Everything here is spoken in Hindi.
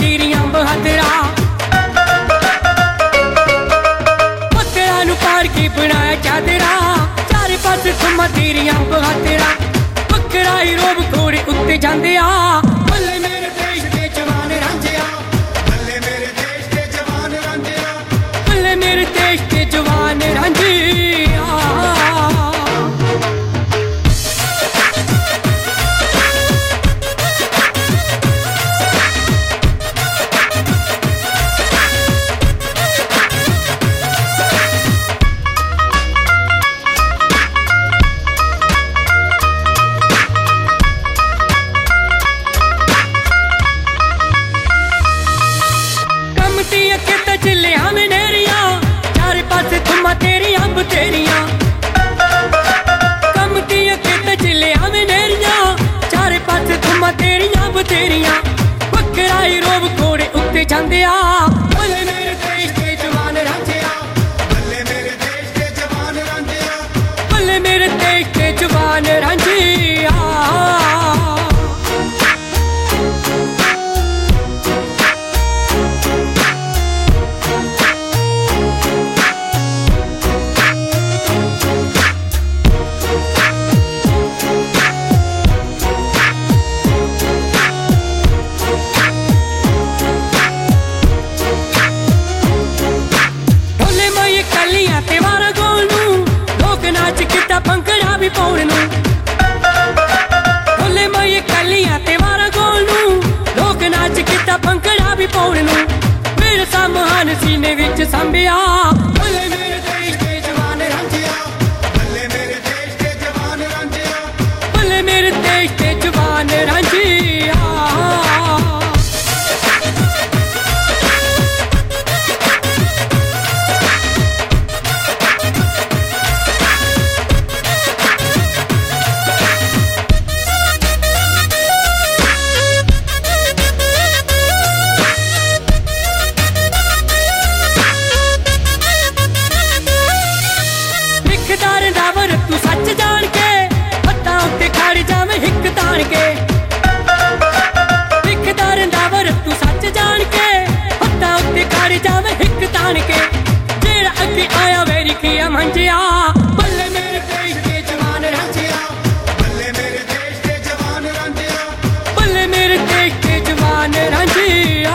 तीरी अंब हाथरा पत्थरा नू पार के बनाया चादरा चारे पासे थुम्मा तीरी अंब हाथरा बकरा ही रोब घोड़े उत्ते जांदे आ बल्ले मेरे देश दे जवान रांझिया बल्ले मेरे देश दे जवान रांझिया बल्ले मेरे देश दे जवान रांझिया। चिल्ले हमें नेरिया चारे पासे थुम्मा तेरी अंब तेरिया कमती के चिल्ले हमें नेरिया चारे पासे थुम्मा तेरी अंब तेरिया बकरा ही रोब घोड़े उत्ते जांदे आ बल्ले मेरे देश के जवान रांझिया बल्ले मेरे देश के जवान रांझिया बल्ले मेरे देश के जवान रांझिया। भंगड़ा भी पौड़नू बोले मैं ये कलियां ते वारा गोलनू लोक नाच किता भंगड़ा भी पौड़नू मेरे सा महान सीने विच संभिया बल्ले मेरे देश के जवान रांझिया बल्ले मेरे देश के जवान रांझिया बल्ले मेरे देश के जवान रांझिया। तू सच जान के हत्थां उत्ते खड़ जावें हिक तान के दिखदार दावर तू सच जान के हत्थां उत्ते खड़ जावें हिक तान के जेड़ा अगे आया वेरी किया मंझिया बल्ले मेरे देश के जवान रांझिया बल्ले मेरे देश के जवान रांझिया बल्ले मेरे देश के जवान रांझिया।